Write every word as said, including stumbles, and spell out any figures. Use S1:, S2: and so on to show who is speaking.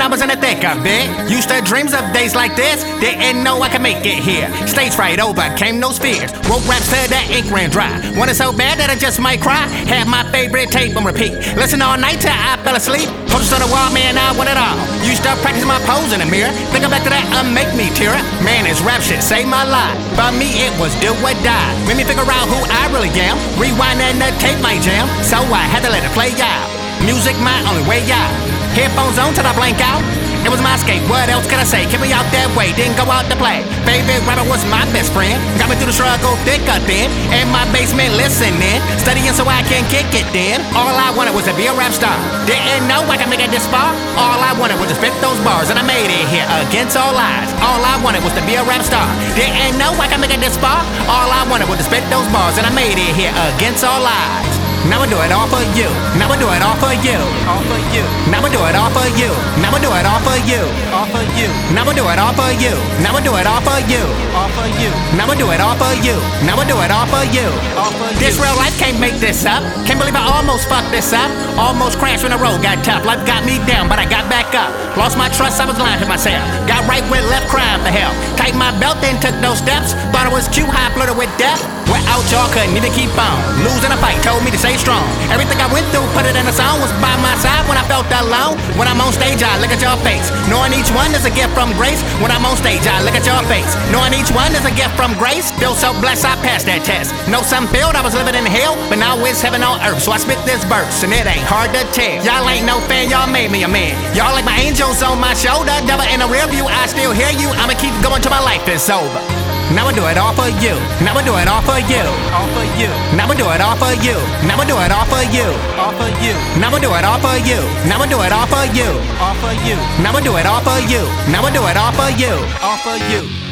S1: when I was in the thick of it. Used to dreams of days like this, didn't know I could make it here. Stage fright overcame those fears. Wrote raps till that ink ran dry. Wanted so bad that I just might cry. Had my favorite tape on repeat. Listen all night till I fell asleep. Posters on the wall, man, I want it all. Used to practice my pose in the mirror. Thinking back to that, uh, make me tear up. Man, this rap shit saved my life. For me, it was do or die. Made me figure out who I really am. Rewind and the tape my jam. So I had to let it play out. Music my only way out. Headphones on till I blank out. It was my escape, what else could I say? Kept me out that way, didn't go out to play. Favorite rapper was my best friend. Got me through the struggle, thick or thin. In my basement listening, studying so I can kick it then. All I wanted was to be a rap star. Didn't know I could make it this far. All I wanted was to spit those bars, and I made it here against all odds. All I wanted was to be a rap star. Didn't know I could make it this far. All I wanted was to spit those bars, and I made it here against all odds. Now I do it all for you. Now I do it all for you. All for you. Now I do it all for you. Now I do it all for you. All for you. Now I do it all for you. Now I do it all for you. All for you. Now I do it all for you. Now I do it all for you. All for you. This real life can't make this up. Can't believe I almost fucked this up. Almost crashed when the road got tough. Life got me down, but I got back up. Lost my trust, I was lying to myself. Got right with left, crying for help. Tightened my belt, then took those steps. Thought it was cute, high flirted with death. Without y'all, couldn't even keep on. Losing a fight told me to stay strong. Everything I went through, put it in a song. Was by my side when I felt alone. When I'm on stage, I look at your face. Knowing each one is a gift from grace. When I'm on stage, I look at your face. Knowing each one is a gift from grace. Feel so blessed, I passed that test. Know some felt I was living in hell, but now it's heaven on earth. So I spit this verse, and it ain't hard to tell. Y'all ain't no fan, y'all made me a man. Y'all like my angels on my shoulder. Devil in the rear view, I still hear you. I'ma keep going till my life is over. Now I do it all for you. Now I do it all for you. All for you. Now I do it all for you. Now I do it all for you. All for you. Now I do it all for you. Now I do it all for you. All for you. Now I do it all for you. Now I do it all for you. All for you.